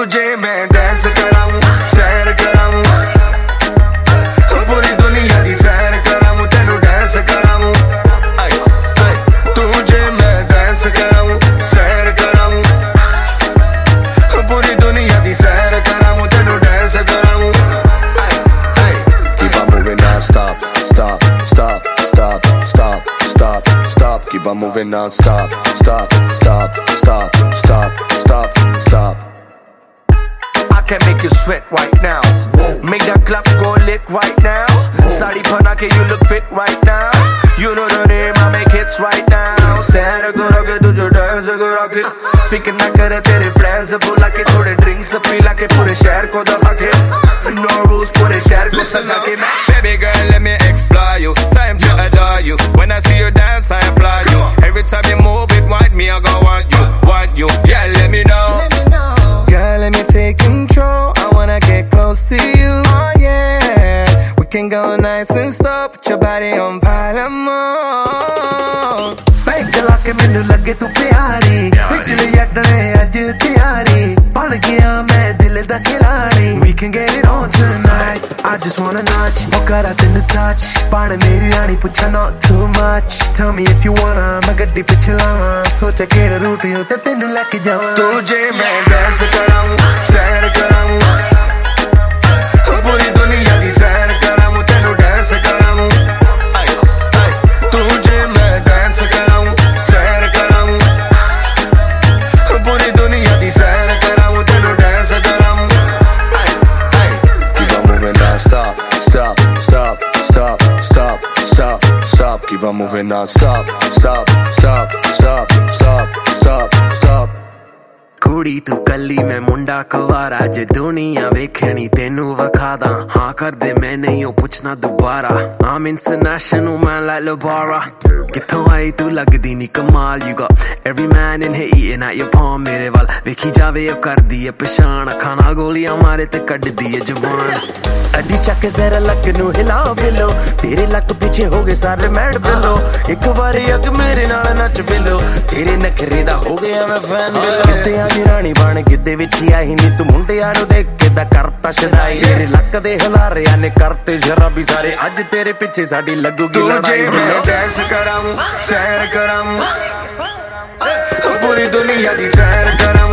तुझे मैं डांस कराऊं, सैर कराऊं, पूरी दुनिया दी सैर कराऊं, तेनू डांस कराऊं, तुझे मैं डांस कराऊं, सैर कराऊं, पूरी दुनिया दी सैर कराऊं, तेनू डांस कराऊं। Keep on moving non-stop, stop, stop, stop, stop, stop, stop. Keep on moving non-stop, stop, stop, stop, stop, stop, stop. I can make you sweat right now. Make that club go lit right now. Sari panake, you look fit right now. You know the name, I make hits right now. Santa karo ke tujhe dance karo ke. Fikr na kare tere friends bula ke, thode drinks pila ke, pure shehar ko dakha ke. No rules, pure shehar ko saja ke. Baby girl, let me explore you. Time to adore you. When I see you dance, I applaud you. Every time you move it, want me, I go want you, want you. Yeah, let me know. Girl, let me take control. I wanna get close to you. Oh yeah, we can go nice and slow. Put your body on pile mode. Bank like menu lage tu pyari. Pichhle yakne aaj tiyari. Ban gaya main dil da khiladi. We can get it on tonight. I just wanna notch. Kara tenu touch. Pan meri aani pucha not too much. Tell me if you wanna. Main gaddi piche lawa. Socha kehda route ho te tenu leke jawa. Tujhe main dance कराऊं, सैर कराऊं, पूरी दुनिया दी सैर कराऊं, तेनू dance कराऊं, तुझे मैं डांस कराऊं, सैर कराऊं, पूरी दुनिया दी सैर कराऊं, तेनू डांस कराऊं। Keep on moving non-stop, stop, stop, stop, stop, stop, stop. Keep on moving non-stop, stop, stop, stop, stop, stop, stop. कुड़ी तू कली मैं मुंडा कवारा, जे दुनिया वेखनी तेनू वखादा। हाँ कर दे मैं नहीं हो पुछना दोबारा। I'm international man like LeBara. किथों आई तू लगदी नी कमाल। You got every man in here eating at your palm मेरे वाल वेखी जावे यो कर दी है पछाण। खाना गोलियां मारे ते कट दी है जवान। अड्डी चक जरा लक नू हिला बिलो, तेरे लक पीछे हो गए सारे मैड बिलो। एक बारी अग मेरे नाल नच बिलो, तेरे नखरे दा हो गया मैं फैन बिलो। किते आ रानी बन गिद्दे विच ही आई नी तू, मुंडियां नू देख के दा करता शदाई। तेरे लक दे हलारियां ने करते शराबी सारे, अज तेरे पीछे साडी लगूगी लड़ाई। तुझे मैं डांस कराऊं, सैर कराऊं, पूरी दुनिया दी सैर कराऊं।